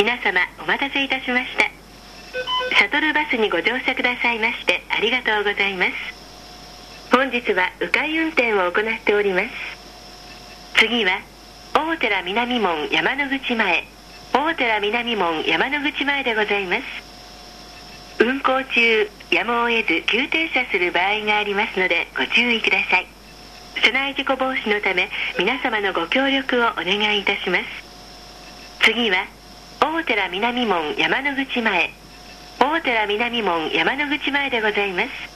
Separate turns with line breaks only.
皆様お待たせいたしました。シャトルバスにご乗車くださいましてありがとうございます。本日は迂回運転を行っております。次は大寺南門山の口前、大寺南門山の口前でございます。運行中やむを得ず急停車する場合がありますのでご注意ください。車内事故防止のため皆様のご協力をお願いいたします。次は大寺南門山の口前、大寺南門山の口前でございます。